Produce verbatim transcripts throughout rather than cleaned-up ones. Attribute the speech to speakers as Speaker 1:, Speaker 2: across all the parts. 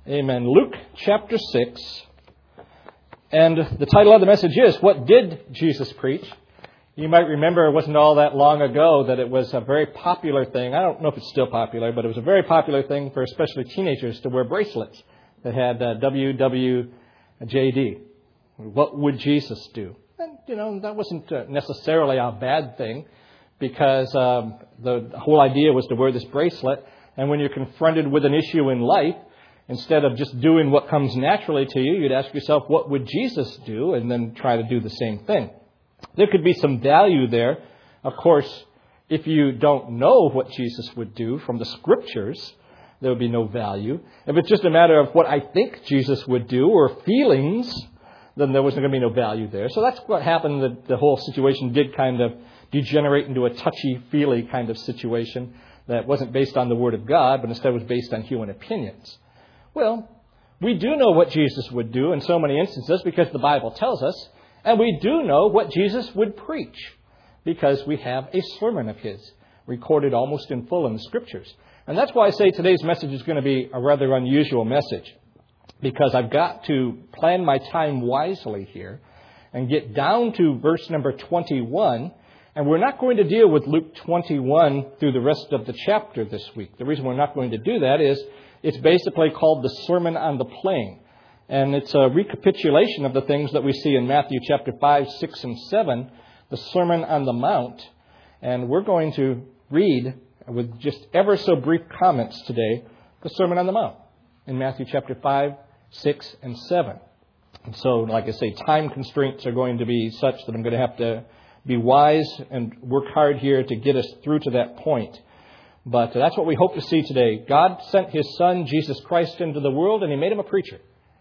Speaker 1: Amen. Luke chapter six. And the title of the message is, What Did Jesus Preach? You might remember it wasn't all that long ago that it was a very popular thing. I don't know if it's still popular, but it was a very popular thing for especially teenagers to wear bracelets that had uh, W W J D. What would Jesus do? And, you know, that wasn't uh, necessarily a bad thing because um, the whole idea was to wear this bracelet. And when you're confronted with an issue in life, instead of just doing what comes naturally to you, you'd ask yourself, what would Jesus do? And then try to do the same thing. There could be some value there. Of course, if you don't know what Jesus would do from the Scriptures, there would be no value. If it's just a matter of what I think Jesus would do or feelings, then there wasn't going to be no value there. So that's what happened. The, the whole situation did kind of degenerate into a touchy-feely kind of situation that wasn't based on the Word of God, but instead was based on human opinions. Well, we do know what Jesus would do in so many instances because the Bible tells us, and we do know what Jesus would preach because we have a sermon of His recorded almost in full in the Scriptures. And that's why I say today's message is going to be a rather unusual message, because I've got to plan my time wisely here and get down to verse number twenty-one. And we're not going to deal with Luke twenty-one through the rest of the chapter this week. The reason we're not going to do that is it's basically called the Sermon on the Plain. And it's a recapitulation of the things that we see in Matthew chapter five, six, and seven, the Sermon on the Mount. And we're going to read, with just ever so brief comments today, the Sermon on the Mount in Matthew chapter five, six, and seven. And so, like I say, time constraints are going to be such that I'm going to have to be wise and work hard here to get us through to that point. But that's what we hope to see today. God sent His Son, Jesus Christ, into the world, and He made Him a preacher.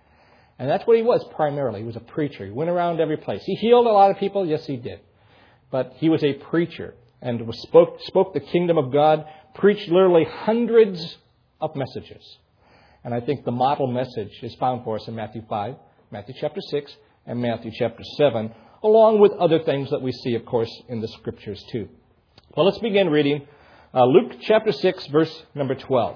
Speaker 1: And that's what He was primarily. He was a preacher. He went around every place. He healed a lot of people. Yes, He did. But He was a preacher and was spoke, spoke the kingdom of God, preached literally hundreds of messages. And I think the model message is found for us in Matthew five, Matthew chapter six, and Matthew chapter seven, along with other things that we see, of course, in the Scriptures too. Well, let's begin reading uh, Luke chapter six, verse number twelve.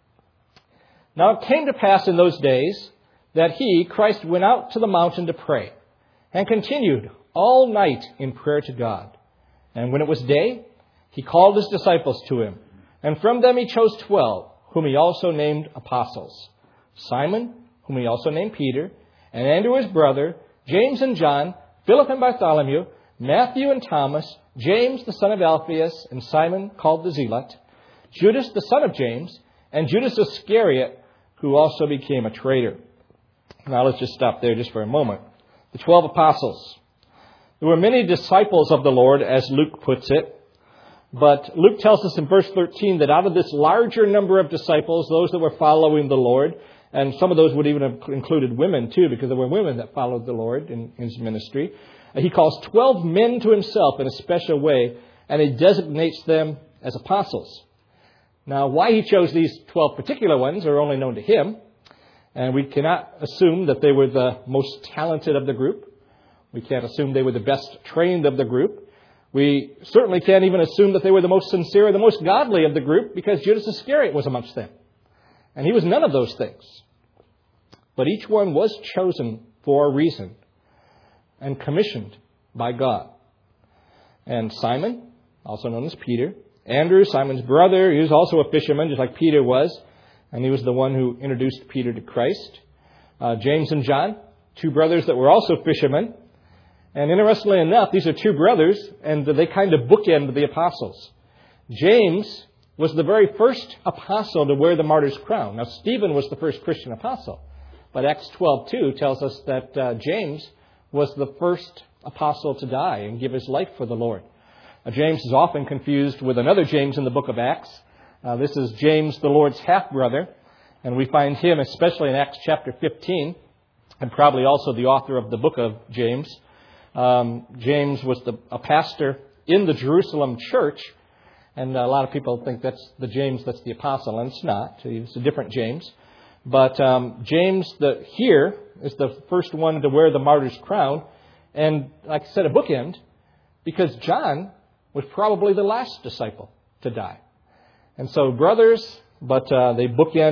Speaker 1: Now it came to pass in those days that He, Christ, went out to the mountain to pray, and continued all night in prayer to God. And when it was day, He called His disciples to Him, and from them He chose twelve, whom He also named apostles: Simon, whom He also named Peter, and Andrew his brother, James and John, Philip and Bartholomew, Matthew and Thomas, James the son of Alphaeus, and Simon called the Zealot, Judas the son of James, and Judas Iscariot, who also became a traitor. Now let's just stop there just for a moment. The twelve apostles. There were many disciples of the Lord, as Luke puts it. But Luke tells us in verse thirteen that out of this larger number of disciples, those that were following the Lord, and some of those would even have included women too, because there were women that followed the Lord in His ministry. He calls twelve men to Himself in a special way, and He designates them as apostles. Now, why He chose these twelve particular ones are only known to Him. And we cannot assume that they were the most talented of the group. We can't assume they were the best trained of the group. We certainly can't even assume that they were the most sincere or the most godly of the group, because Judas Iscariot was amongst them. And he was none of those things. But each one was chosen for a reason and commissioned by God. And Simon, also known as Peter, Andrew, Simon's brother, he was also a fisherman, just like Peter was. And he was the one who introduced Peter to Christ. Uh, James and John, two brothers that were also fishermen. And interestingly enough, these are two brothers, and they kind of bookend the apostles. James was the very first apostle to wear the martyr's crown. Now, Stephen was the first Christian apostle. But Acts twelve two tells us that uh, James was the first apostle to die and give his life for the Lord. Uh, James is often confused with another James in the book of Acts. Uh, this is James, the Lord's half-brother, and we find him especially in Acts chapter fifteen, and probably also the author of the book of James. Um, James was the, a pastor in the Jerusalem church, and a lot of people think that's the James that's the apostle, and it's not. It's a different James. But um, James the, here is the first one to wear the martyr's crown, and like I said, a bookend, because John was probably the last disciple to die. And so brothers, but uh, they bookend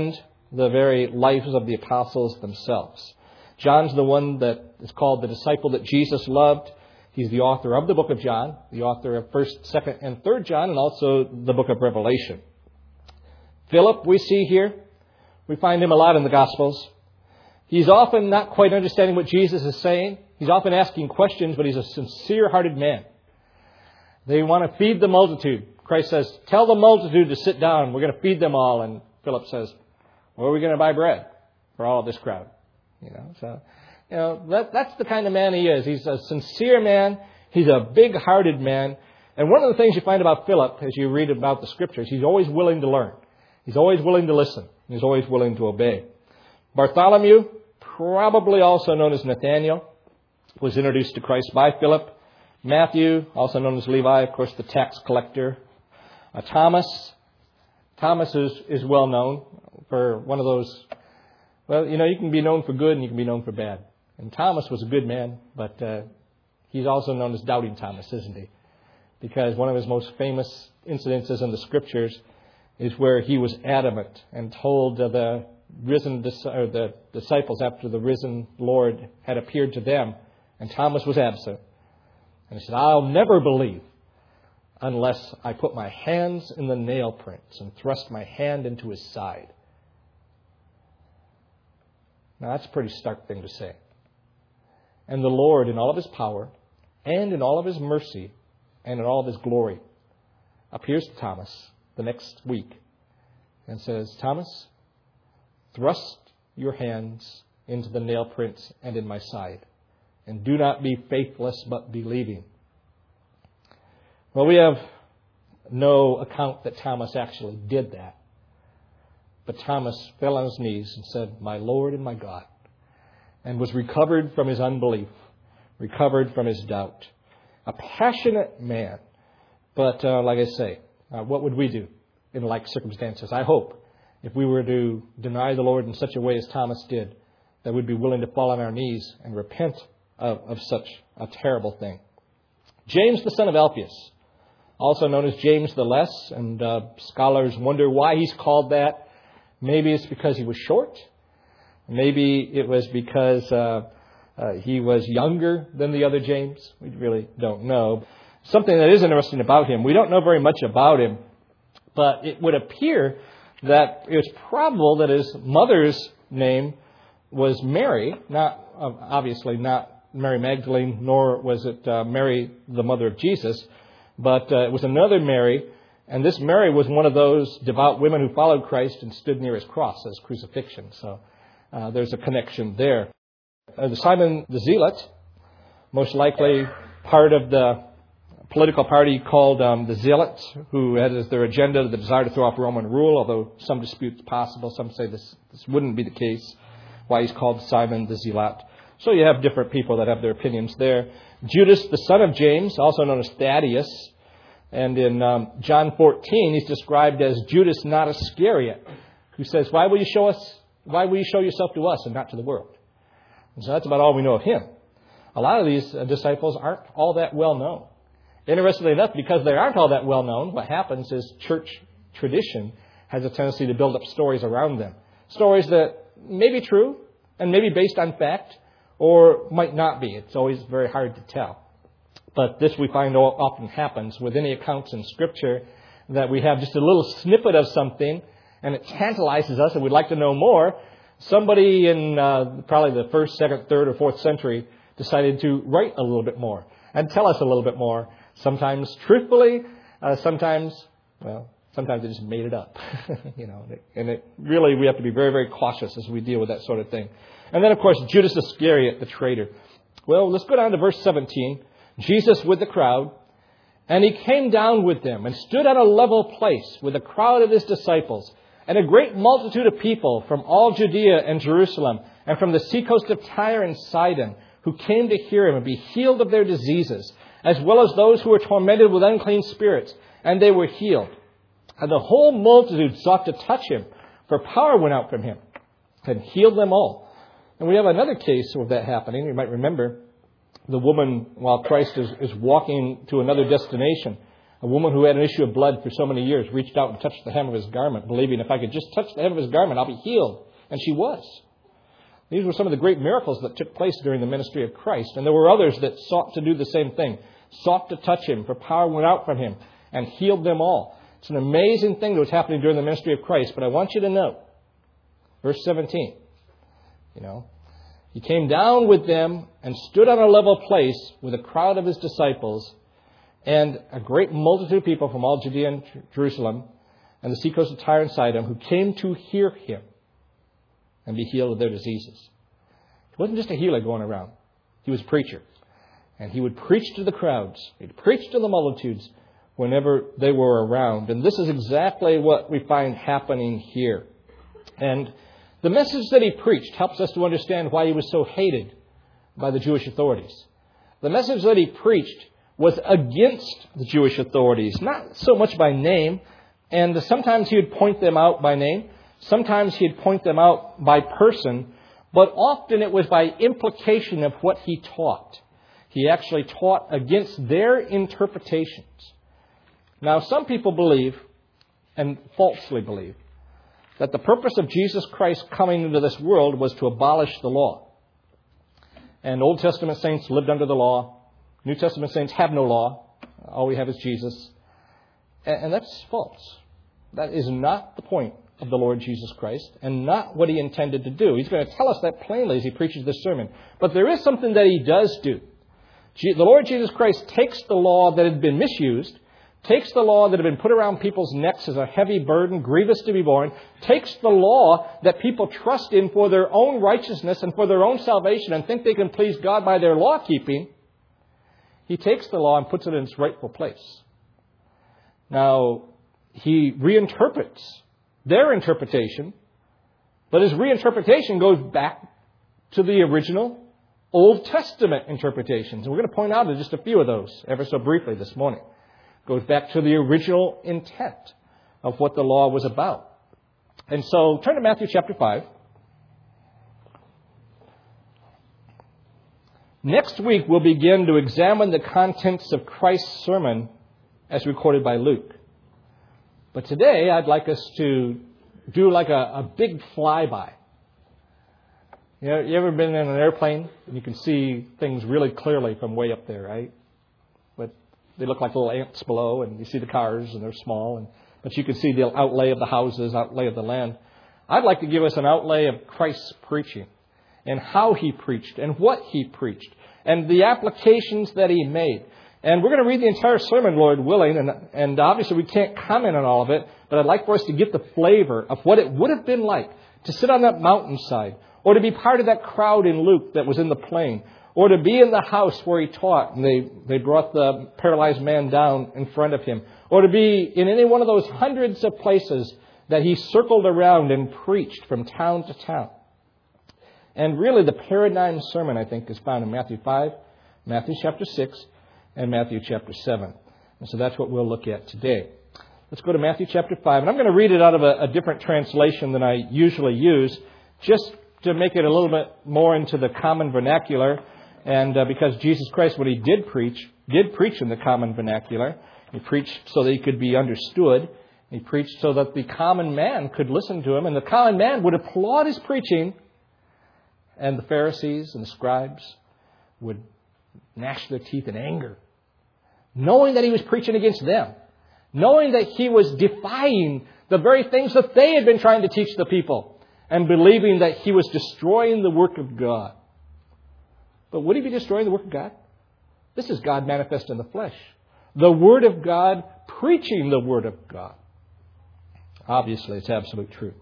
Speaker 1: the very lives of the apostles themselves. John's the one that is called the disciple that Jesus loved. He's the author of the book of John, the author of first, second, and third John, and also the book of Revelation. Philip, we see here, we find him a lot in the Gospels. He's often not quite understanding what Jesus is saying. He's often asking questions, but he's a sincere-hearted man. They want to feed the multitude. Christ says, tell the multitude to sit down. We're going to feed them all. And Philip says, where are we going to buy bread for all of this crowd? You know, so, you know, that, that's the kind of man he is. He's a sincere man. He's a big-hearted man. And one of the things you find about Philip, as you read about the Scriptures, he's always willing to learn. He's always willing to listen. He's always willing to obey. Bartholomew, probably also known as Nathaniel, was introduced to Christ by Philip. Matthew, also known as Levi, of course, the tax collector. Uh, Thomas. Thomas is, is well known for one of those, well, you know, you can be known for good and you can be known for bad. And Thomas was a good man, but uh, he's also known as Doubting Thomas, isn't he? Because one of his most famous incidences in the Scriptures is where he was adamant and told uh, the risen dis- or the disciples after the risen Lord had appeared to them, and Thomas was absent. And he said, I'll never believe unless I put my hands in the nail prints and thrust my hand into his side. Now that's a pretty stark thing to say. And the Lord, in all of his power and in all of his mercy and in all of his glory, appears to Thomas the next week and says, Thomas, thrust your hands into the nail prints and in my side, and do not be faithless but believing. Well, we have no account that Thomas actually did that. But Thomas fell on his knees and said, my Lord and my God, and was recovered from his unbelief, recovered from his doubt. A passionate man. But uh, like I say, uh, what would we do in like circumstances? I hope if we were to deny the Lord in such a way as Thomas did, that we'd be willing to fall on our knees and repent of, of such a terrible thing. James, the son of Alphaeus, also known as James the Less, and uh, scholars wonder why he's called that. Maybe it's because he was short. Maybe it was because uh, uh, he was younger than the other James. We really don't know. Something that is interesting about him, we don't know very much about him, but it would appear that it's probable that his mother's name was Mary, not uh, obviously not Mary Magdalene, nor was it uh, Mary, the mother of Jesus, but uh, it was another Mary, and this Mary was one of those devout women who followed Christ and stood near his cross as crucifixion. So uh, there's a connection there. Uh, Simon the Zealot, most likely part of the political party called um, the Zealots, who had as their agenda the desire to throw off Roman rule, although some dispute it's possible. Some say this, this wouldn't be the case, why he's called Simon the Zealot. So you have different people that have their opinions there. Judas, the son of James, also known as Thaddeus. And in um, John fourteen, he's described as Judas, not Iscariot, who says, why will you show us, why will you show yourself to us and not to the world? And so that's about all we know of him. A lot of these uh, disciples aren't all that well known. Interestingly enough, because they aren't all that well known, what happens is church tradition has a tendency to build up stories around them. Stories that may be true and may be based on fact, or might not be. It's always very hard to tell. But this we find often happens with any accounts in Scripture, that we have just a little snippet of something and it tantalizes us and we'd like to know more. Somebody in uh, probably the first, second, third, or fourth century decided to write a little bit more and tell us a little bit more. Sometimes truthfully, uh, sometimes, well, sometimes they just made it up. you know, and it really, we have to be very, very cautious as we deal with that sort of thing. And then, of course, Judas Iscariot, the traitor. Well, let's go down to verse seventeen. Jesus with the crowd, and he came down with them and stood on a level place with a crowd of his disciples and a great multitude of people from all Judea and Jerusalem and from the seacoast of Tyre and Sidon, who came to hear him and be healed of their diseases, as well as those who were tormented with unclean spirits, and they were healed. And the whole multitude sought to touch him, for power went out from him and healed them all. And we have another case of that happening. You might remember the woman, while Christ is, is walking to another destination, A woman who had an issue of blood for so many years reached out and touched the hem of his garment, believing if I could just touch the hem of his garment, I'll be healed. And she was. These were some of the great miracles that took place during the ministry of Christ. And there were others that sought to do the same thing, sought to touch him, for power went out from him and healed them all. It's an amazing thing that was happening during the ministry of Christ. But I want you to note, verse seventeen, you know, he came down with them and stood on a level place with a crowd of his disciples and a great multitude of people from all Judea and Jerusalem and the seacoast of Tyre and Sidon who came to hear him and be healed of their diseases. He wasn't just a healer going around. He was a preacher. And he would preach to the crowds. He'd preach to the multitudes whenever they were around. And this is exactly what we find happening here. And the message that he preached helps us to understand why he was so hated by the Jewish authorities. The message that he preached was against the Jewish authorities, not so much by name. And sometimes he would point them out by name. Sometimes he'd point them out by person. But often it was by implication of what he taught. He actually taught against their interpretations. Now, some people believe, and falsely believe, that the purpose of Jesus Christ coming into this world was to abolish the law. And Old Testament saints lived under the law. New Testament saints have no law. All we have is Jesus. And that's false. That is not the point of the Lord Jesus Christ and not what he intended to do. He's going to tell us that plainly as he preaches this sermon. But there is something that he does do. The Lord Jesus Christ takes the law that had been misused, takes the law that had been put around people's necks as a heavy burden, grievous to be borne, takes the law that people trust in for their own righteousness and for their own salvation and think they can please God by their law keeping. He takes the law and puts it in its rightful place. Now, he reinterprets their interpretation, but his reinterpretation goes back to the original Old Testament interpretations. And we're going to point out just a few of those ever so briefly this morning. It goes back to the original intent of what the law was about. And so turn to Matthew chapter five. Next week we'll begin to examine the contents of Christ's sermon as recorded by Luke. But today I'd like us to do like a, a big flyby. You know, you ever been in an airplane and you can see things really clearly from way up there, right? But they look like little ants below, and you see the cars and they're small, and but you can see the outlay of the houses, outlay of the land. I'd like to give us an outlay of Christ's preaching and how he preached and what he preached and the applications that he made. And we're going to read the entire sermon, Lord willing, and, and obviously we can't comment on all of it, but I'd like for us to get the flavor of what it would have been like to sit on that mountainside, or to be part of that crowd in Luke that was in the plain, or to be in the house where he taught and they, they brought the paralyzed man down in front of him, or to be in any one of those hundreds of places that he circled around and preached from town to town. And really the paradigm sermon, I think, is found in Matthew five, Matthew chapter six, and Matthew chapter seven. And so that's what we'll look at today. Let's go to Matthew chapter five. And I'm going to read it out of a, a different translation than I usually use, just to make it a little bit more into the common vernacular. And uh, because Jesus Christ, when he did preach, did preach in the common vernacular. He preached so that he could be understood. He preached so that the common man could listen to him. And the common man would applaud his preaching. And the Pharisees and the scribes would gnash their teeth in anger, knowing that he was preaching against them, knowing that he was defying the very things that they had been trying to teach the people, and believing that he was destroying the work of God. But would he be destroying the work of God? This is God manifest in the flesh. The Word of God preaching the Word of God. Obviously, it's absolute truth.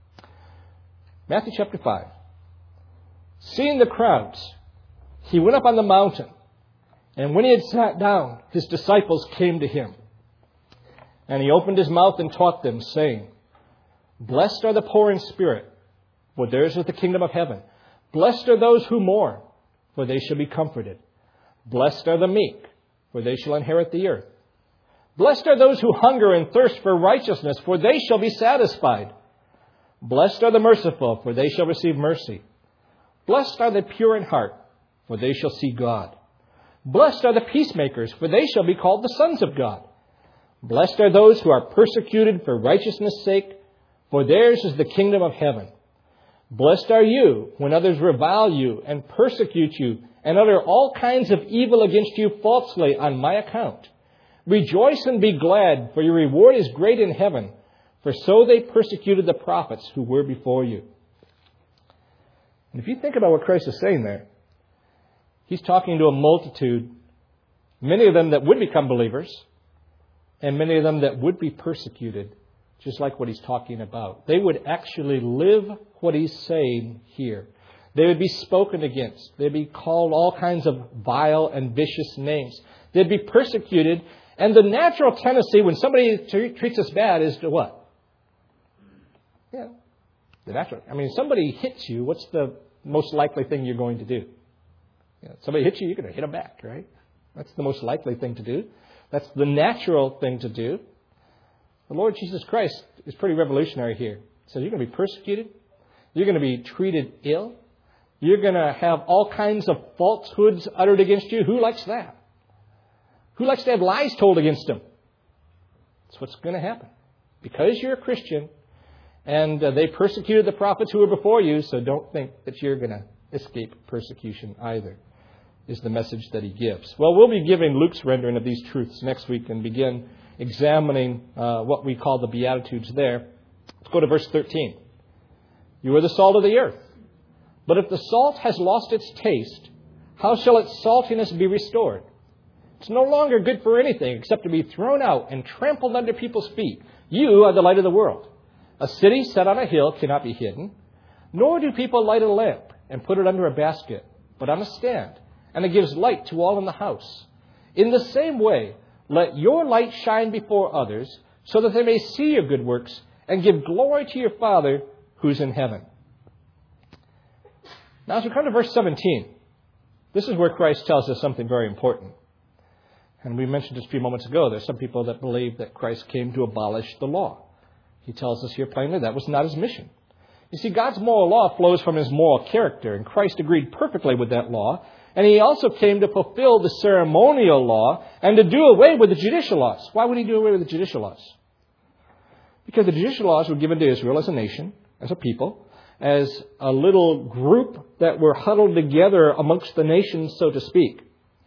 Speaker 1: Matthew chapter five. Seeing the crowds, he went up on the mountain. And when he had sat down, his disciples came to him. And he opened his mouth and taught them, saying, Blessed are the poor in spirit, for theirs is the kingdom of heaven. Blessed are those who mourn, for they shall be comforted. Blessed are the meek, for they shall inherit the earth. Blessed are those who hunger and thirst for righteousness, for they shall be satisfied. Blessed are the merciful, for they shall receive mercy. Blessed are the pure in heart, for they shall see God. Blessed are the peacemakers, for they shall be called the sons of God. Blessed are those who are persecuted for righteousness' sake, for theirs is the kingdom of heaven. Blessed are you when others revile you and persecute you and utter all kinds of evil against you falsely on my account. Rejoice and be glad, for your reward is great in heaven, for so they persecuted the prophets who were before you. And if you think about what Christ is saying there, He's talking to a multitude, many of them that would become believers, and many of them that would be persecuted, just like what He's talking about. They would actually live what He's saying here. They would be spoken against. They'd be called all kinds of vile and vicious names. They'd be persecuted. And the natural tendency when somebody treats us bad is to what? Yeah, the natural. I mean, if somebody hits you, what's the most likely thing you're going to do? You know, somebody hits you, you're going to hit them back, right? That's the most likely thing to do. That's the natural thing to do. The Lord Jesus Christ is pretty revolutionary here. He says you're going to be persecuted. You're going to be treated ill. You're going to have all kinds of falsehoods uttered against you. Who likes that? Who likes to have lies told against them? That's what's going to happen. Because you're a Christian, and uh, they persecuted the prophets who were before you, so don't think that you're going to escape persecution either, is the message that He gives. Well, we'll be giving Luke's rendering of these truths next week and begin examining uh, what we call the Beatitudes there. Let's go to verse thirteen. You are the salt of the earth. But if the salt has lost its taste, how shall its saltiness be restored? It's no longer good for anything except to be thrown out and trampled under people's feet. You are the light of the world. A city set on a hill cannot be hidden, nor do people light a lamp and put it under a basket, but on a stand, and it gives light to all in the house. In the same way, let your light shine before others, so that they may see your good works and give glory to your Father who's in heaven. Now, as we come to verse seventeen, this is where Christ tells us something very important. And we mentioned just a few moments ago, there's some people that believe that Christ came to abolish the law. He tells us here plainly that was not His mission. You see, God's moral law flows from His moral character, and Christ agreed perfectly with that law. And He also came to fulfill the ceremonial law and to do away with the judicial laws. Why would He do away with the judicial laws? Because the judicial laws were given to Israel as a nation, as a people, as a little group that were huddled together amongst the nations, so to speak.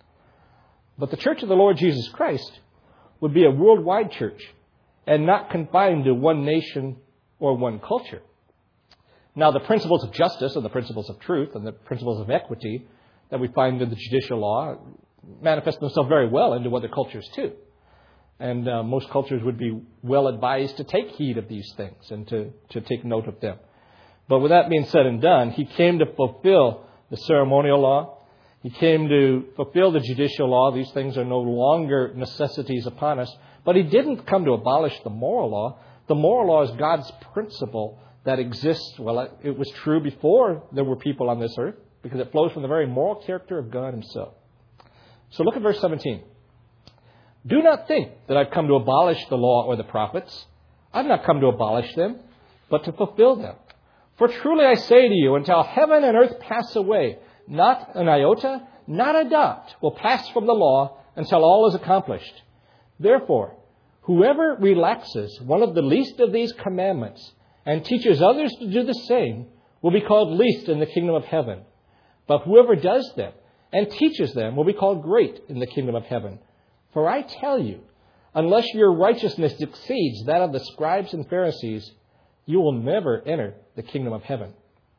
Speaker 1: But the church of the Lord Jesus Christ would be a worldwide church and not confined to one nation or one culture. Now, the principles of justice and the principles of truth and the principles of equity that we find in the judicial law manifest themselves very well into other cultures too. And uh, most cultures would be well advised to take heed of these things and to, to take note of them. But with that being said and done, He came to fulfill the ceremonial law. He came to fulfill the judicial law. These things are no longer necessities upon us. But He didn't come to abolish the moral law. The moral law is God's principle that exists. Well, it was true before there were people on this earth, because it flows from the very moral character of God Himself. So look at verse seventeen. Do not think that I've come to abolish the law or the prophets. I've not come to abolish them, but to fulfill them. For truly I say to you, until heaven and earth pass away, not an iota, not a dot will pass from the law until all is accomplished. Therefore, whoever relaxes one of the least of these commandments and teaches others to do the same will be called least in the kingdom of heaven. But whoever does them and teaches them will be called great in the kingdom of heaven. For I tell you, unless your righteousness exceeds that of the scribes and Pharisees, you will never enter the kingdom of heaven.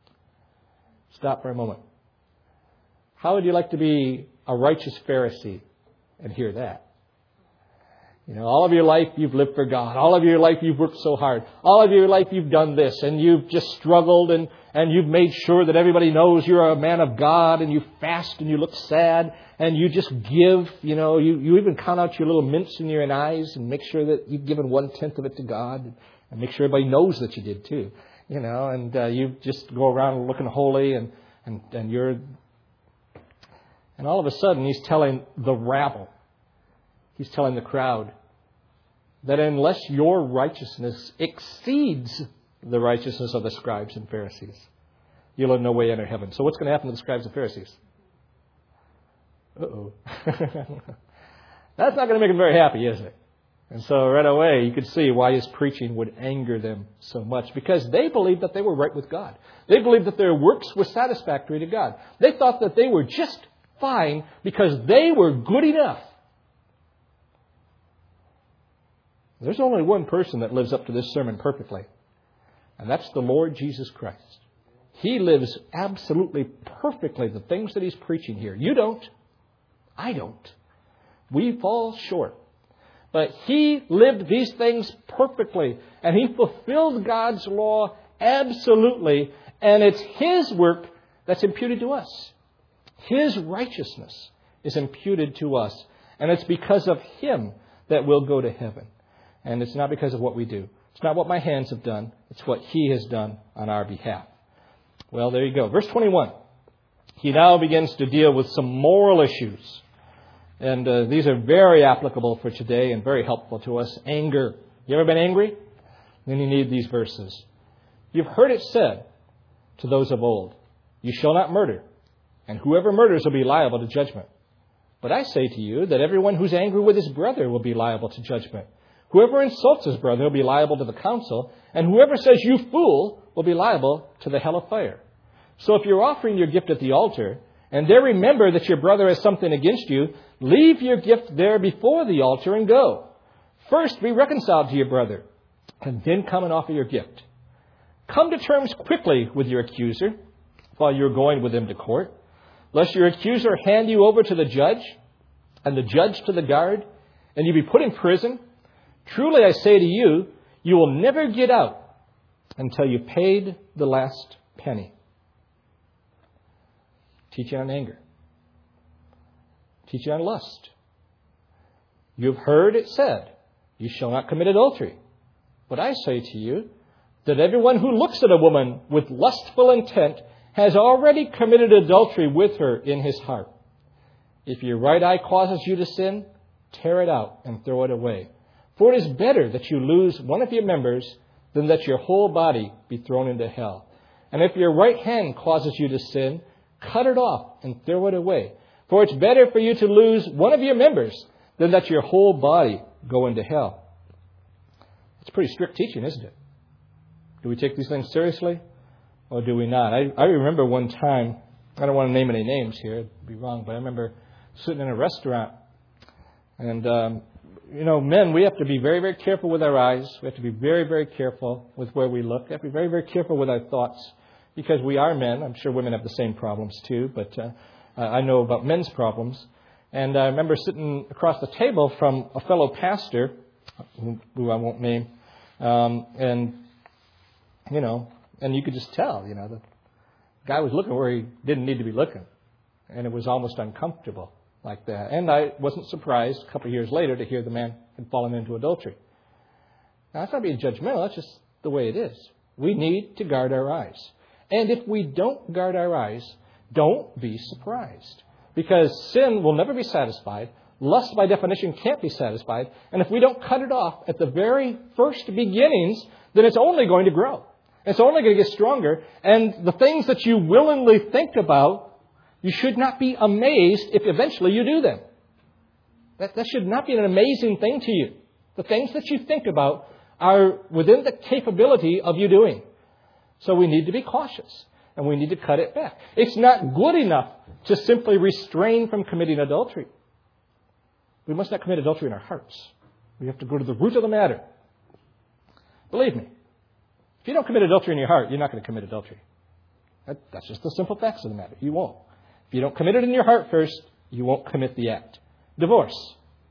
Speaker 1: Stop for a moment. How would you like to be a righteous Pharisee and hear that? You know, all of your life you've lived for God. All of your life you've worked so hard. All of your life you've done this, and you've just struggled, and, and you've made sure that everybody knows you're a man of God, and you fast and you look sad, and you just give. You know, you, you even count out your little mints in your eyes and make sure that you've given one-tenth of it to God, and make sure everybody knows that you did too. You know, and uh, you just go around looking holy, and, and, and you're... And all of a sudden, He's telling the rabble, He's telling the crowd, that unless your righteousness exceeds the righteousness of the scribes and Pharisees, you'll in no way enter heaven. So what's going to happen to the scribes and Pharisees? Uh-oh. That's not going to make them very happy, is it? And so right away you could see why his preaching would anger them so much. Because they believed that they were right with God. They believed that their works were satisfactory to God. They thought that they were just fine because they were good enough. There's only one person that lives up to this sermon perfectly. And that's the Lord Jesus Christ. He lives absolutely perfectly the things that he's preaching here. You don't. I don't. We fall short. But he lived these things perfectly. And he fulfilled God's law absolutely. And it's his work that's imputed to us. His righteousness is imputed to us. And it's because of him that we'll go to heaven. And it's not because of what we do. It's not what my hands have done. It's what he has done on our behalf. Well, there you go. Verse twenty-one. He now begins to deal with some moral issues. And uh, these are very applicable for today and very helpful to us. Anger. You ever been angry? Then you need these verses. You've heard it said to those of old, you shall not murder, and whoever murders will be liable to judgment. But I say to you that everyone who's angry with his brother will be liable to judgment. Whoever insults his brother will be liable to the council, and whoever says, you fool, will be liable to the hell of fire. So if you're offering your gift at the altar, and there remember that your brother has something against you, leave your gift there before the altar and go. First be reconciled to your brother, and then come and offer your gift. Come to terms quickly with your accuser while you're going with him to court, lest your accuser hand you over to the judge, and the judge to the guard, and you be put in prison. Truly I say to you, you will never get out until you paid the last penny. Teaching on anger. Teaching on lust. You've heard it said, you shall not commit adultery. But I say to you that everyone who looks at a woman with lustful intent has already committed adultery with her in his heart. If your right eye causes you to sin, tear it out and throw it away. For it is better that you lose one of your members than that your whole body be thrown into hell. And if your right hand causes you to sin, cut it off and throw it away. For it's better for you to lose one of your members than that your whole body go into hell. It's pretty strict teaching, isn't it? Do we take these things seriously or do we not? I, I remember one time, I don't want to name any names here, it'd be wrong, but I remember sitting in a restaurant and... Um, You know, men, we have to be very, very careful with our eyes. We have to be very, very careful with where we look. We have to be very, very careful with our thoughts because we are men. I'm sure women have the same problems too, but uh, I know about men's problems. And I remember sitting across the table from a fellow pastor, who, who I won't name, um, and, you know, and you could just tell, you know, the guy was looking where he didn't need to be looking. And it was almost uncomfortable. Like that. And I wasn't surprised a couple of years later to hear the man had fallen into adultery. Now, that's not being judgmental. That's just the way it is. We need to guard our eyes. And if we don't guard our eyes, don't be surprised. Because sin will never be satisfied. Lust, by definition, can't be satisfied. And if we don't cut it off at the very first beginnings, then it's only going to grow. It's only going to get stronger. And the things that you willingly think about, you should not be amazed if eventually you do them. That, that should not be an amazing thing to you. The things that you think about are within the capability of you doing. So we need to be cautious and we need to cut it back. It's not good enough to simply restrain from committing adultery. We must not commit adultery in our hearts. We have to go to the root of the matter. Believe me, if you don't commit adultery in your heart, you're not going to commit adultery. That, that's just the simple facts of the matter. You won't. If you don't commit it in your heart first, you won't commit the act. Divorce.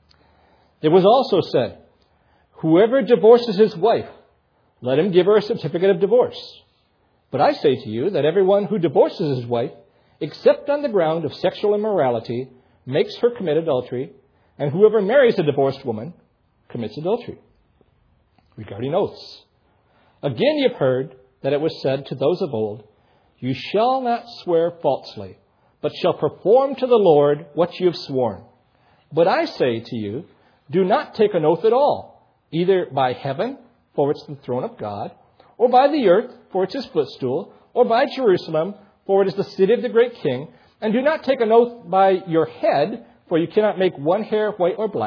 Speaker 1: It was also said, whoever divorces his wife, let him give her a certificate of divorce. But I say to you that everyone who divorces his wife, except on the ground of sexual immorality, makes her commit adultery, and whoever marries a divorced woman commits adultery. Regarding oaths. Again you've heard that it was said to those of old, you shall not swear falsely, but shall perform to the Lord what you have sworn. But I say to you, do not take an oath at all, either by heaven, for it's the throne of God, or by the earth, for it's his footstool, or by Jerusalem, for it is the city of the great king. And do not take an oath by your head, for you cannot make one hair white or black.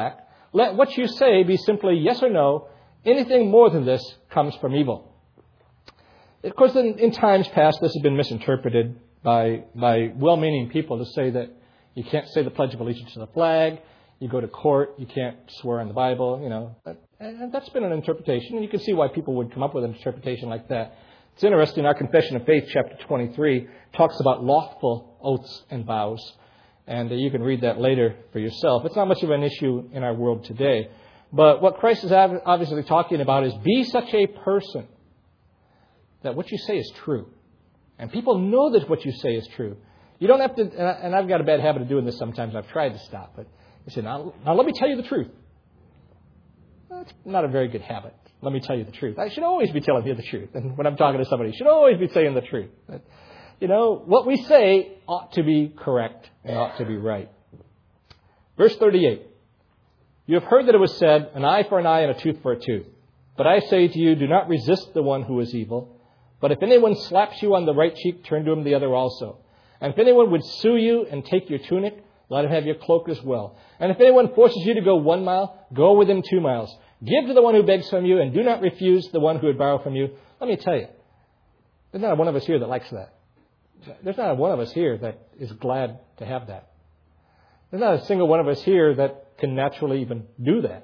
Speaker 1: Let what you say be simply yes or no. Anything more than this comes from evil. Of course, in, in times past, this has been misinterpreted by, by well-meaning people to say that you can't say the Pledge of Allegiance to the flag. You go to court, you can't swear on the Bible, you know. And that's been an interpretation, and you can see why people would come up with an interpretation like that. It's interesting, our Confession of Faith, chapter twenty-three, talks about lawful oaths and vows. And uh, you can read that later for yourself. It's not much of an issue in our world today. But what Christ is obviously talking about is be such a person that what you say is true. And people know that what you say is true. You don't have to, and I've got a bad habit of doing this sometimes. I've tried to stop, but you say, now, now let me tell you the truth. That's not a very good habit. Let me tell you the truth. I should always be telling you the truth. And when I'm talking to somebody, I should always be saying the truth. But, you know, what we say ought to be correct and ought to be right. Verse thirty-eight. You have heard that it was said, an eye for an eye and a tooth for a tooth. But I say to you, do not resist the one who is evil. But if anyone slaps you on the right cheek, turn to him the other also. And if anyone would sue you and take your tunic, let him have your cloak as well. And if anyone forces you to go one mile, go with him two miles. Give to the one who begs from you, and do not refuse the one who would borrow from you. Let me tell you, there's not one of us here that likes that. There's not one of us here that is glad to have that. There's not a single one of us here that can naturally even do that.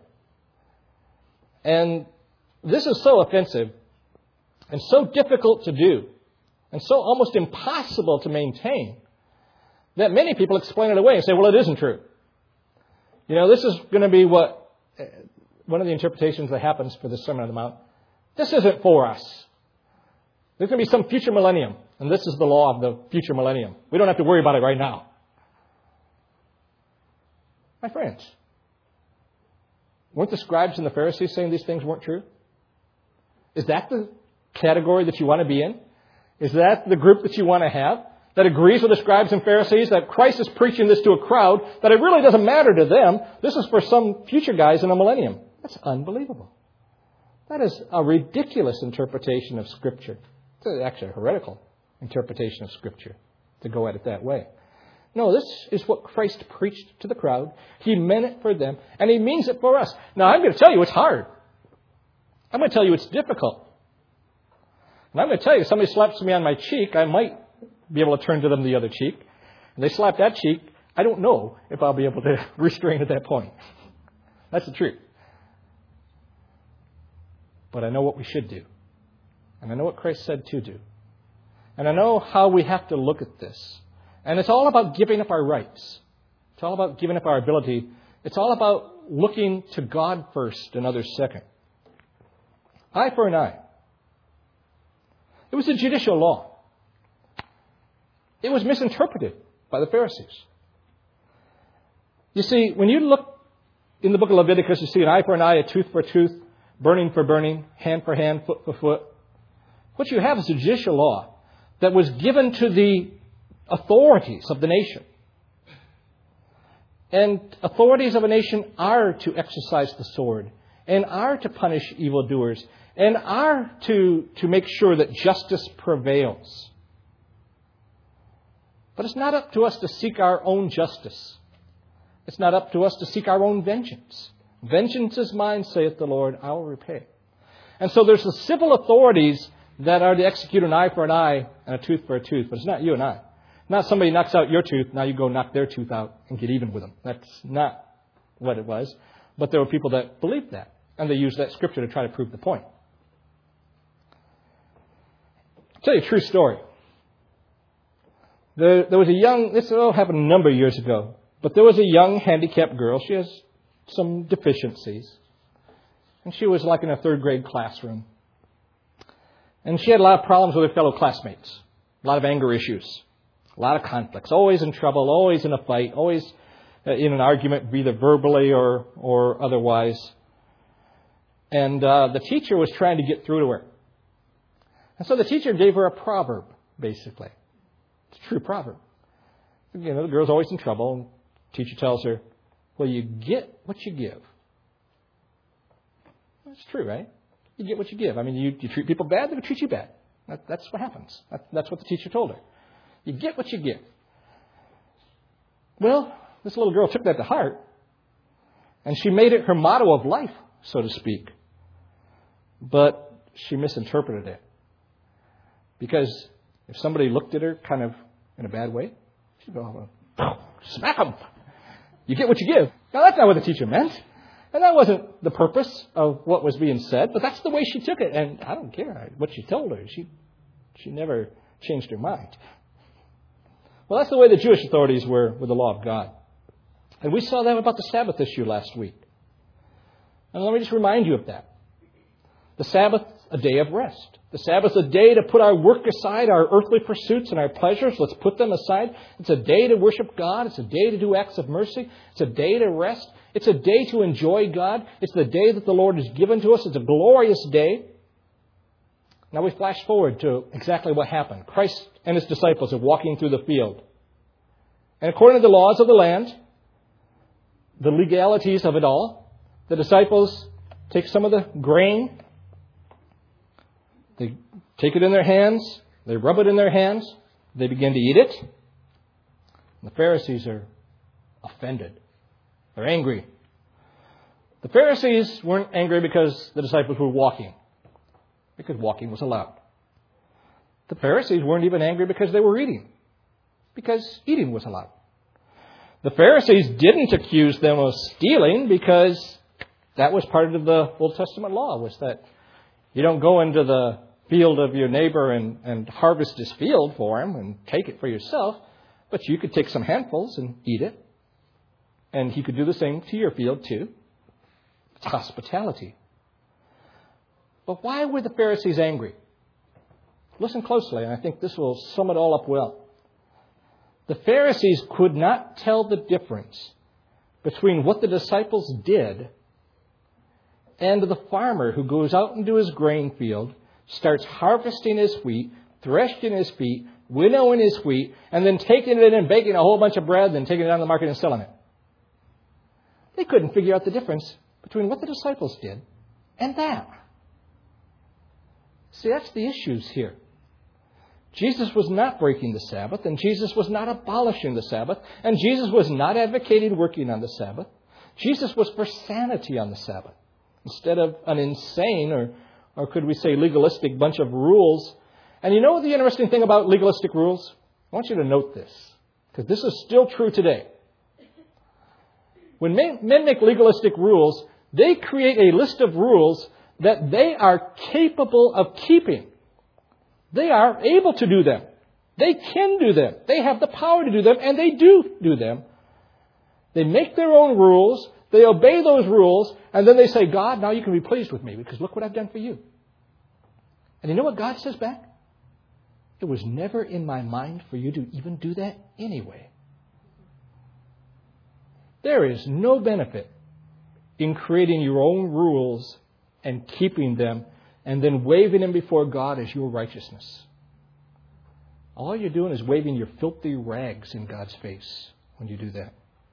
Speaker 1: And this is so offensive and so difficult to do and so almost impossible to maintain that many people explain it away and say, well, it isn't true. You know, this is going to be what one of the interpretations that happens for the Sermon on the Mount. This isn't for us. There's going to be some future millennium, and this is the law of the future millennium. We don't have to worry about it right now. My friends, weren't the scribes and the Pharisees saying these things weren't true? Is that the category that you want to be in? Is that the group that you want to have? That agrees with the scribes and Pharisees that Christ is preaching this to a crowd, that it really doesn't matter to them. This is for some future guys in a millennium. That's unbelievable. That is a ridiculous interpretation of Scripture. It's actually a heretical interpretation of Scripture to go at it that way. No, this is what Christ preached to the crowd. He meant it for them, and He means it for us. Now, I'm going to tell you it's hard. I'm going to tell you it's difficult. And I'm going to tell you, if somebody slaps me on my cheek, I might be able to turn to them the other cheek. And they slap that cheek, I don't know if I'll be able to restrain at that point. That's the truth. But I know what we should do. And I know what Christ said to do. And I know how we have to look at this. And it's all about giving up our rights. It's all about giving up our ability. It's all about looking to God first and others second. Eye for an eye. It was a judicial law. It was misinterpreted by the Pharisees. You see, when you look in the book of Leviticus, you see an eye for an eye, a tooth for a tooth, burning for burning, hand for hand, foot for foot. What you have is a judicial law that was given to the authorities of the nation. And authorities of a nation are to exercise the sword and are to punish evildoers and are to, to make sure that justice prevails. But it's not up to us to seek our own justice. It's not up to us to seek our own vengeance. Vengeance is mine, saith the Lord, I will repay. And so there's the civil authorities that are to execute an eye for an eye and a tooth for a tooth. But it's not you and I. Not somebody knocks out your tooth, now you go knock their tooth out and get even with them. That's not what it was. But there were people that believed that. And they used that scripture to try to prove the point. I'll tell you a true story. There, there was a young, this all happened a number of years ago, but there was a young handicapped girl. She has some deficiencies. And she was like in a third grade classroom. And she had a lot of problems with her fellow classmates. A lot of anger issues. A lot of conflicts. Always in trouble. Always in a fight. Always in an argument, either verbally or, or otherwise. And uh, the teacher was trying to get through to her. And so the teacher gave her a proverb, basically. It's a true proverb. You know, the girl's always in trouble. And the teacher tells her, well, you get what you give. That's true, right? You get what you give. I mean, you, you treat people bad, they'll treat you bad. That, that's what happens. That, that's what the teacher told her. You get what you give. Well, this little girl took that to heart. And she made it her motto of life, so to speak. But she misinterpreted it. Because if somebody looked at her kind of in a bad way, she'd go, smack them. You get what you give. Now, that's not what the teacher meant. And that wasn't the purpose of what was being said, but that's the way she took it. And I don't care what she told her. She, she never changed her mind. Well, that's the way the Jewish authorities were with the law of God. And we saw that about the Sabbath issue last week. And let me just remind you of that. The Sabbath, a day of rest. The Sabbath, a day to put our work aside, our earthly pursuits and our pleasures. Let's put them aside. It's a day to worship God. It's a day to do acts of mercy. It's a day to rest. It's a day to enjoy God. It's the day that the Lord has given to us. It's a glorious day. Now we flash forward to exactly what happened. Christ and His disciples are walking through the field. And according to the laws of the land, the legalities of it all, the disciples take some of the grain. They take it in their hands. They rub it in their hands. They begin to eat it. And the Pharisees are offended. They're angry. The Pharisees weren't angry because the disciples were walking. Because walking was allowed. The Pharisees weren't even angry because they were eating. Because eating was allowed. The Pharisees didn't accuse them of stealing because that was part of the Old Testament law, was that you don't go into the field of your neighbor and, and harvest his field for him and take it for yourself, but you could take some handfuls and eat it. And he could do the same to your field too. It's hospitality. But why were the Pharisees angry? Listen closely, and I think this will sum it all up well. The Pharisees could not tell the difference between what the disciples did and the farmer who goes out into his grain field, starts harvesting his wheat, threshing his wheat, winnowing his wheat, and then taking it in and baking a whole bunch of bread, then taking it down to the market and selling it. They couldn't figure out the difference between what the disciples did and that. See, that's the issues here. Jesus was not breaking the Sabbath, and Jesus was not abolishing the Sabbath, and Jesus was not advocating working on the Sabbath. Jesus was for sanity on the Sabbath, instead of an insane, or, or could we say legalistic bunch of rules. And you know what the interesting thing about legalistic rules? I want you to note this, because this is still true today. When men make legalistic rules, they create a list of rules that they are capable of keeping. They are able to do them. They can do them. They have the power to do them, and they do do them. They make their own rules. They obey those rules, and then they say, God, now you can be pleased with me because look what I've done for you. And you know what God says back? It was never in my mind for you to even do that anyway. There is no benefit in creating your own rules and keeping them and then waving them before God as your righteousness. All you're doing is waving your filthy rags in God's face when you do that.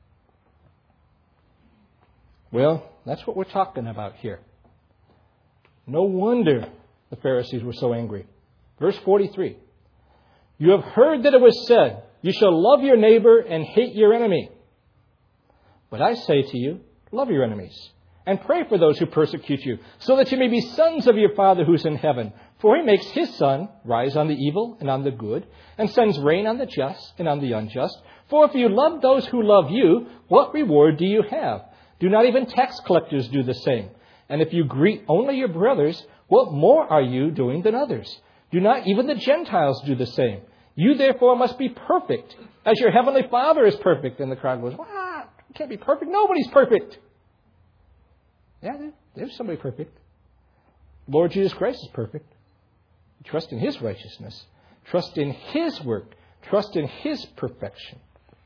Speaker 1: Well, that's what we're talking about here. No wonder the Pharisees were so angry. Verse forty-three. You have heard that it was said, you shall love your neighbor and hate your enemy. But I say to you, love your enemies and pray for those who persecute you, so that you may be sons of your Father who's in heaven. For He makes His sun rise on the evil and on the good, and sends rain on the just and on the unjust. For if you love those who love you, what reward do you have? Do not even tax collectors do the same? And if you greet only your brothers, what more are you doing than others? Do not even the Gentiles do the same? You therefore must be perfect, as your heavenly Father is perfect. And the crowd goes, what? You can't be perfect? Nobody's perfect. Yeah, there's somebody perfect. Lord Jesus Christ is perfect. Trust in His righteousness. Trust in His work. Trust in His perfection.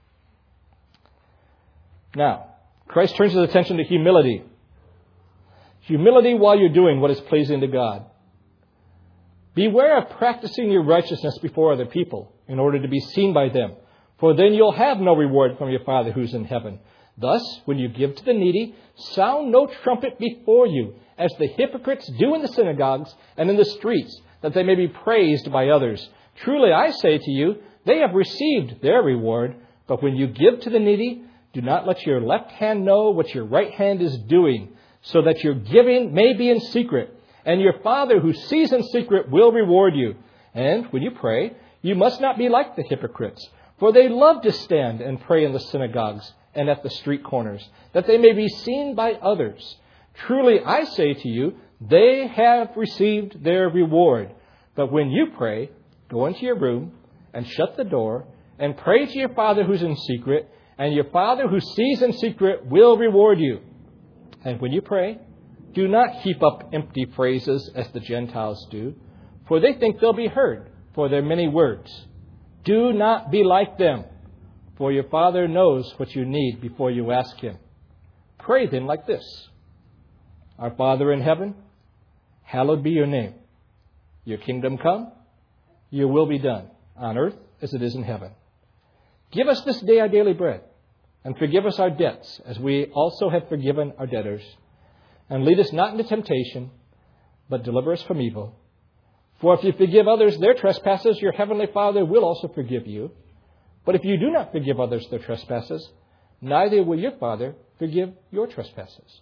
Speaker 1: Now, Christ turns His attention to humility. Humility while you're doing what is pleasing to God. Beware of practicing your righteousness before other people in order to be seen by them, for then you'll have no reward from your Father who's in heaven. Thus, when you give to the needy, sound no trumpet before you, as the hypocrites do in the synagogues and in the streets, that they may be praised by others. Truly, I say to you, they have received their reward. But when you give to the needy, Do not let your left hand know what your right hand is doing, so that your giving may be in secret. And your Father who sees in secret will reward you. And when you pray, you must not be like the hypocrites, for they love to stand and pray in the synagogues and at the street corners, that they may be seen by others. Truly, I say to you, they have received their reward. But when you pray, go into your room and shut the door and pray to your Father who's in secret, and your Father who sees in secret will reward you. And when you pray, do not heap up empty phrases as the Gentiles do, for they think they'll be heard for their many words. Do not be like them, for your Father knows what you need before you ask Him. Pray then like this: Our Father in heaven, hallowed be your name. Your kingdom come, your will be done, on earth as it is in heaven. Give us this day our daily bread, and forgive us our debts, as we also have forgiven our debtors. And lead us not into temptation, but deliver us from evil. For if you forgive others their trespasses, your heavenly Father will also forgive you. But if you do not forgive others their trespasses, neither will your Father forgive your trespasses.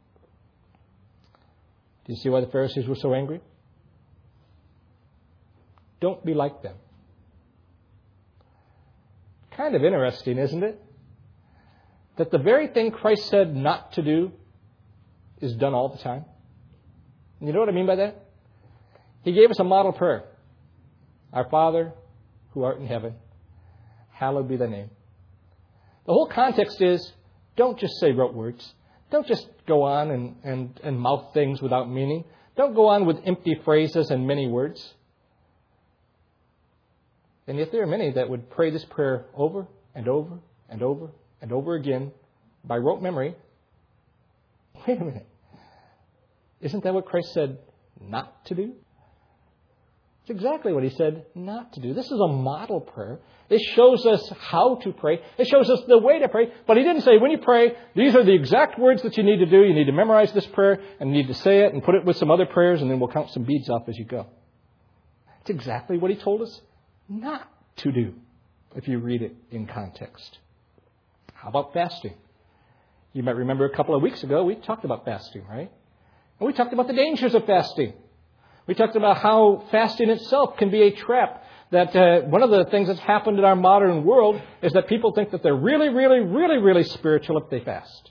Speaker 1: Do you see why the Pharisees were so angry? Don't be like them. Kind of interesting, isn't it? That the very thing Christ said not to do is done all the time. You know what I mean by that? He gave us a model prayer. Our Father, who art in heaven, hallowed be thy name. The whole context is, don't just say rote words. Don't just go on and, and, and mouth things without meaning. Don't go on with empty phrases and many words. And yet there are many that would pray this prayer over and over and over and over again by rote memory. Wait a minute. Isn't that what Christ said not to do? It's exactly what He said not to do. This is a model prayer. It shows us how to pray. It shows us the way to pray. But He didn't say, when you pray, these are the exact words that you need to do. You need to memorize this prayer and you need to say it and put it with some other prayers, and then we'll count some beads off as you go. It's exactly what He told us not to do, if you read it in context. How about fasting? You might remember a couple of weeks ago, we talked about fasting, right? And we talked about the dangers of fasting. We talked about how fasting itself can be a trap. That uh, one of the things that's happened in our modern world is that people think that they're really, really, really, really spiritual if they fast.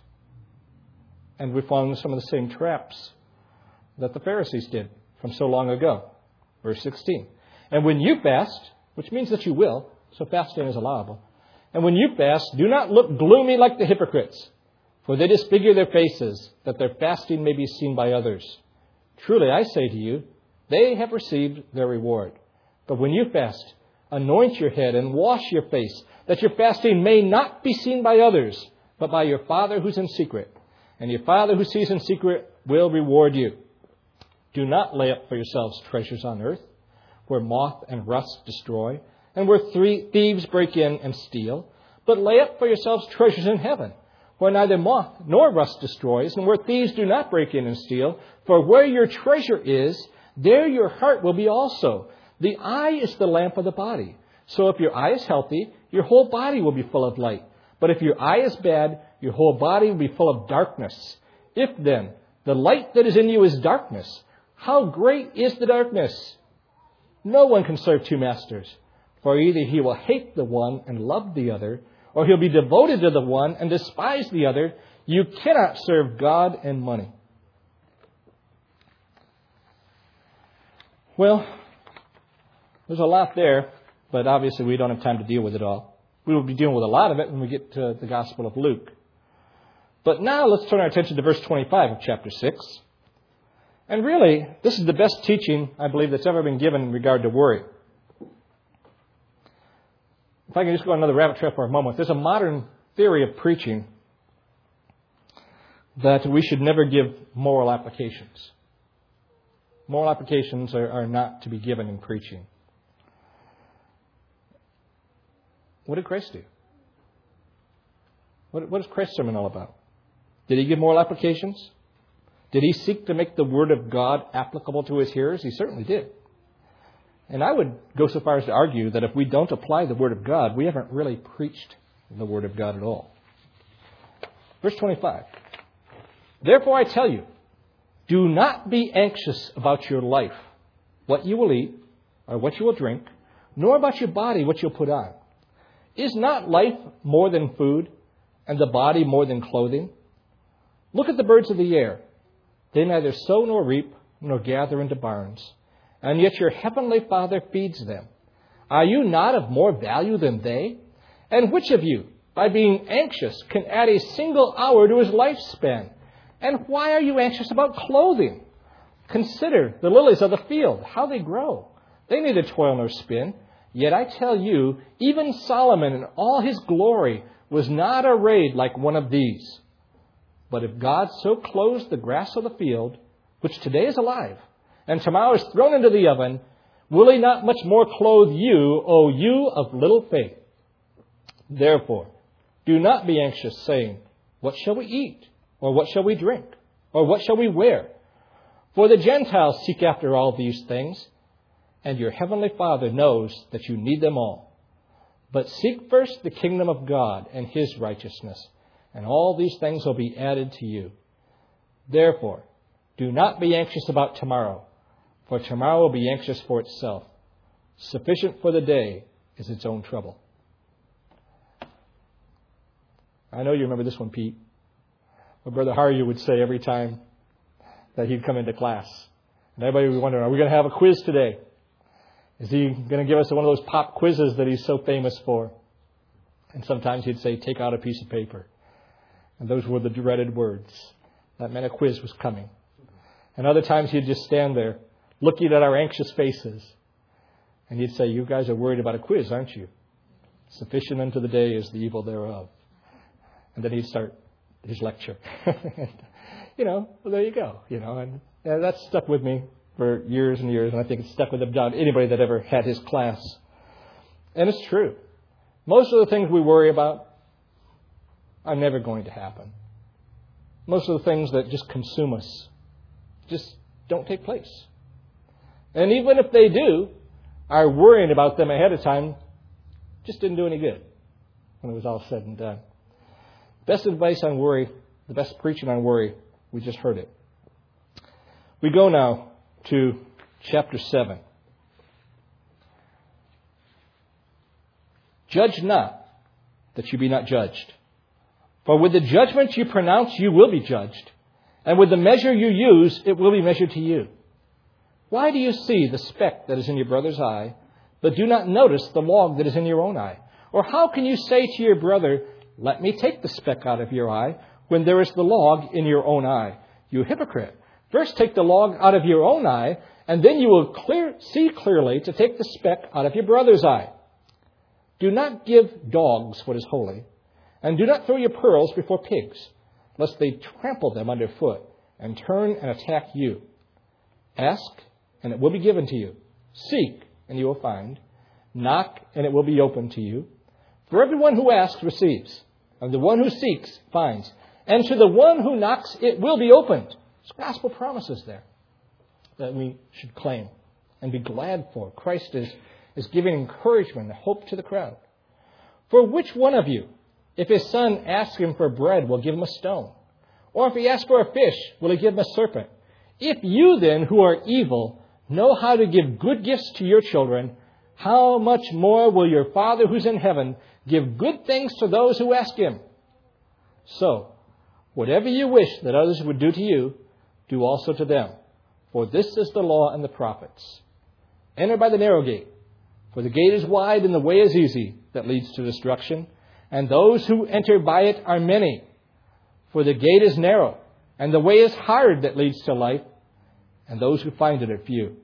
Speaker 1: And we fall into some of the same traps that the Pharisees did from so long ago. Verse sixteen. And when you fast, which means that you will, so fasting is allowable. And when you fast, do not look gloomy like the hypocrites, for they disfigure their faces, that their fasting may be seen by others. Truly, I say to you, they have received their reward. But when you fast, anoint your head and wash your face, that your fasting may not be seen by others, but by your Father who's in secret. And your Father who sees in secret will reward you. Do not lay up for yourselves treasures on earth, where moth and rust destroy, and where three thieves break in and steal. But lay up for yourselves treasures in heaven, where neither moth nor rust destroys, and where thieves do not break in and steal. For where your treasure is, there your heart will be also. The eye is the lamp of the body. So if your eye is healthy, your whole body will be full of light. But if your eye is bad, your whole body will be full of darkness. If then the light that is in you is darkness, how great is the darkness? No one can serve two masters, for either he will hate the one and love the other, or he'll be devoted to the one and despise the other. You cannot serve God and money. Well, there's a lot there, but obviously we don't have time to deal with it all. We will be dealing with a lot of it when we get to the Gospel of Luke. But now let's turn our attention to verse twenty-five of chapter six. And really, this is the best teaching, I believe, that's ever been given in regard to worry. If I can just go on another rabbit trail for a moment. There's a modern theory of preaching that we should never give moral applications. Moral applications are, are not to be given in preaching. What did Christ do? What, what is Christ's sermon all about? Did He give moral applications? Did He seek to make the Word of God applicable to His hearers? He certainly did. And I would go so far as to argue that if we don't apply the Word of God, we haven't really preached the Word of God at all. Verse twenty-five. Therefore I tell you, do not be anxious about your life, what you will eat or what you will drink, nor about your body, what you'll put on. Is not life more than food, and the body more than clothing? Look at the birds of the air. They neither sow nor reap, nor gather into barns, and yet your heavenly Father feeds them. Are you not of more value than they? And which of you, by being anxious, can add a single hour to his lifespan? And why are you anxious about clothing? Consider the lilies of the field, how they grow. They neither toil nor spin. Yet I tell you, even Solomon in all his glory was not arrayed like one of these. But if God so clothes the grass of the field, which today is alive, and tomorrow is thrown into the oven, will he not much more clothe you, O you of little faith? Therefore, do not be anxious, saying, what shall we eat? Or what shall we drink? Or what shall we wear? For the Gentiles seek after all these things, and your heavenly Father knows that you need them all. But seek first the kingdom of God and his righteousness, and all these things will be added to you. Therefore, do not be anxious about tomorrow, for tomorrow will be anxious for itself. Sufficient for the day is its own trouble. I know you remember this one, Pete. What Brother Haryu would say every time that he'd come into class. And everybody would wonder, are we going to have a quiz today? Is he going to give us one of those pop quizzes that he's so famous for? And sometimes he'd say, take out a piece of paper. And those were the dreaded words. That meant a quiz was coming. And other times he'd just stand there looking at our anxious faces. And he'd say, you guys are worried about a quiz, aren't you? Sufficient unto the day is the evil thereof. And then he'd start his lecture. you know, well, there you go. You know, and yeah, that stuck with me for years and years, and I think it's stuck with about anybody that ever had his class. And it's true. Most of the things we worry about are never going to happen. Most of the things that just consume us just don't take place. And even if they do, our worrying about them ahead of time just didn't do any good when it was all said and done. Best advice on worry, the best preaching on worry, we just heard it. We go now to chapter seven. Judge not, that you be not judged. For with the judgment you pronounce, you will be judged. And with the measure you use, it will be measured to you. Why do you see the speck that is in your brother's eye, but do not notice the log that is in your own eye? Or how can you say to your brother, let me take the speck out of your eye, when there is the log in your own eye? You hypocrite. First take the log out of your own eye, and then you will clear, see clearly to take the speck out of your brother's eye. Do not give dogs what is holy, and do not throw your pearls before pigs, lest they trample them underfoot and turn and attack you. Ask, and it will be given to you. Seek, and you will find. Knock, and it will be opened to you. For everyone who asks receives, and the one who seeks finds. And to the one who knocks, it will be opened. There's gospel promises there that we should claim and be glad for. Christ is, is giving encouragement and hope to the crowd. For which one of you, if his son asks him for bread, will give him a stone? Or if he asks for a fish, will he give him a serpent? If you then, who are evil, know how to give good gifts to your children, how much more will your Father who's in heaven give good things to those who ask him? So, whatever you wish that others would do to you, do also to them. For this is the law and the prophets. Enter by the narrow gate, for the gate is wide and the way is easy that leads to destruction, and those who enter by it are many. For the gate is narrow, and the way is hard that leads to life, and those who find it are few.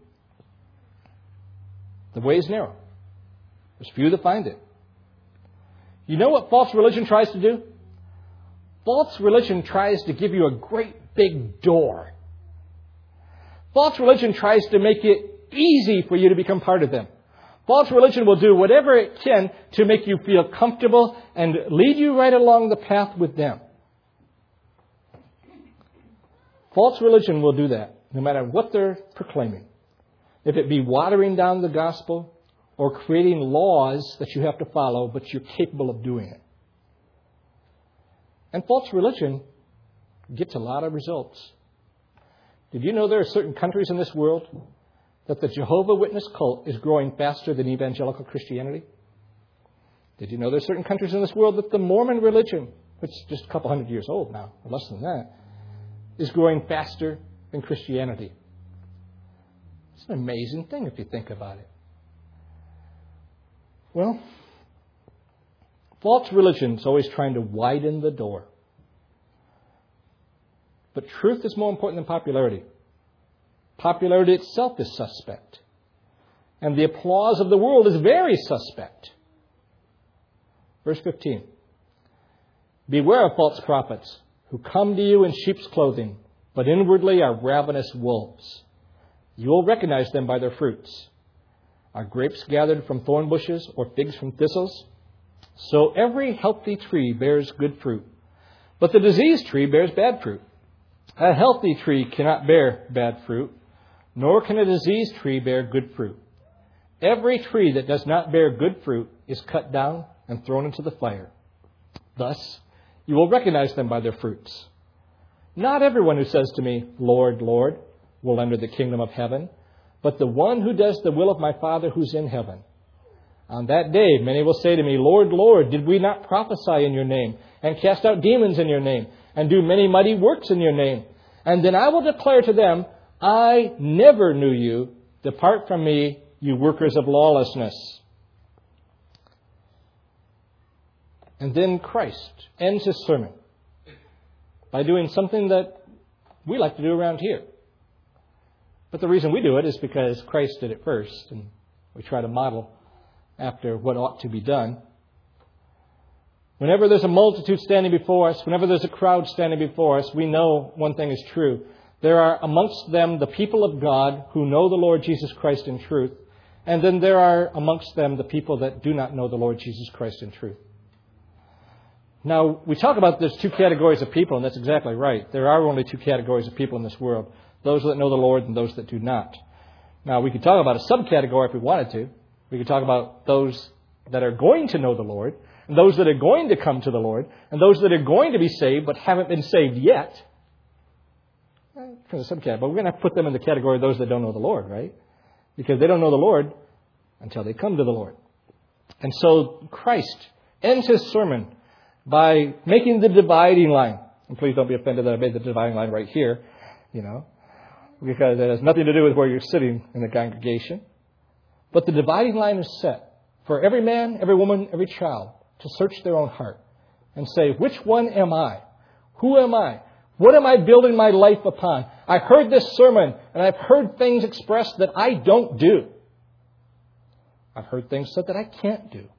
Speaker 1: The way is narrow. There's few that find it. You know what false religion tries to do? False religion tries to give you a great big door. False religion tries to make it easy for you to become part of them. False religion will do whatever it can to make you feel comfortable and lead you right along the path with them. False religion will do that, no matter what they're proclaiming. If it be watering down the gospel or creating laws that you have to follow, but you're capable of doing it. And false religion gets a lot of results. Did you know there are certain countries in this world that the Jehovah's Witness cult is growing faster than evangelical Christianity? Did you know there are certain countries in this world that the Mormon religion, which is just a couple hundred years old now, or less than that, is growing faster than Christianity? It's an amazing thing if you think about it. Well, false religion is always trying to widen the door. But truth is more important than popularity. Popularity itself is suspect. And the applause of the world is very suspect. Verse fifteen. Beware of false prophets who come to you in sheep's clothing, but inwardly are ravenous wolves. You will recognize them by their fruits. Are grapes gathered from thorn bushes or figs from thistles? So every healthy tree bears good fruit, but the diseased tree bears bad fruit. A healthy tree cannot bear bad fruit, nor can a diseased tree bear good fruit. Every tree that does not bear good fruit is cut down and thrown into the fire. Thus, you will recognize them by their fruits. Not everyone who says to me, Lord, Lord, will enter the kingdom of heaven, but the one who does the will of my Father who's in heaven. On that day, many will say to me, Lord, Lord, did we not prophesy in your name, and cast out demons in your name, and do many mighty works in your name? And then I will declare to them, I never knew you. Depart from me, you workers of lawlessness. And then Christ ends his sermon by doing something that we like to do around here. But the reason we do it is because Christ did it first, and we try to model after what ought to be done. Whenever there's a multitude standing before us, whenever there's a crowd standing before us, we know one thing is true. There are amongst them the people of God who know the Lord Jesus Christ in truth, and then there are amongst them the people that do not know the Lord Jesus Christ in truth. Now, we talk about there's two categories of people, and that's exactly right. There are only two categories of people in this world, those that know the Lord and those that do not. Now, we could talk about a subcategory if we wanted to. We could talk about those that are going to know the Lord, and those that are going to come to the Lord, and those that are going to be saved but haven't been saved yet. From the subcategory. But we're going to have to put them in the category of those that don't know the Lord, right? Because they don't know the Lord until they come to the Lord. And so Christ ends his sermon by making the dividing line. And please don't be offended that I made the dividing line right here, you know, because it has nothing to do with where you're sitting in the congregation. But the dividing line is set for every man, every woman, every child to search their own heart and say, which one am I? Who am I? What am I building my life upon? I heard this sermon and I've heard things expressed that I don't do. I've heard things said that I can't do.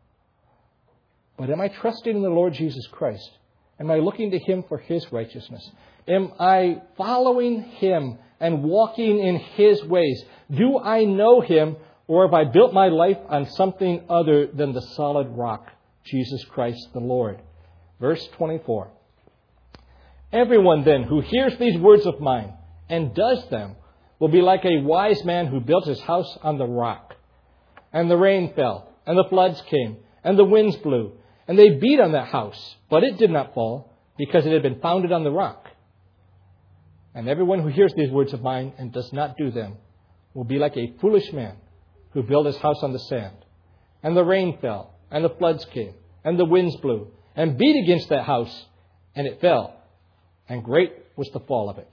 Speaker 1: But am I trusting in the Lord Jesus Christ? Am I looking to Him for His righteousness? Am I following Him and walking in His ways? Do I know Him, or have I built my life on something other than the solid rock, Jesus Christ the Lord? Verse twenty-four. Everyone then who hears these words of mine and does them will be like a wise man who built his house on the rock. And the rain fell, and the floods came, and the winds blew, and they beat on that house, but it did not fall, because it had been founded on the rock. And everyone who hears these words of mine and does not do them will be like a foolish man who built his house on the sand. And the rain fell, and the floods came, and the winds blew, and beat against that house, and it fell. And great was the fall of it.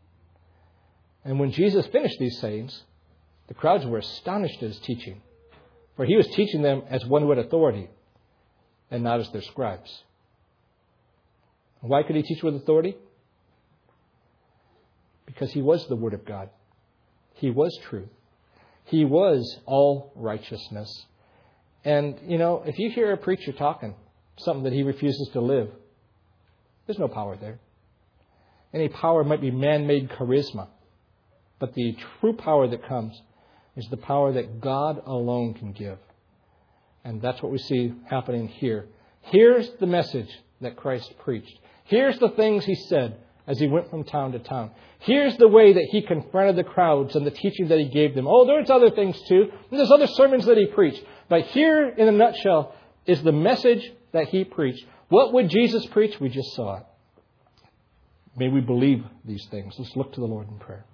Speaker 1: And when Jesus finished these sayings, the crowds were astonished at his teaching, for he was teaching them as one who had authority, and not as their scribes. Why could he teach with authority? Because he was the Word of God. He was truth. He was all righteousness. And, you know, if you hear a preacher talking something that he refuses to live, there's no power there. Any power might be man-made charisma. But the true power that comes is the power that God alone can give. And that's what we see happening here. Here's the message that Christ preached. Here's the things he said as he went from town to town. Here's the way that he confronted the crowds and the teaching that he gave them. Oh, there's other things too. And there's other sermons that he preached. But here, in a nutshell, is the message that he preached. What would Jesus preach? We just saw it. May we believe these things. Let's look to the Lord in prayer.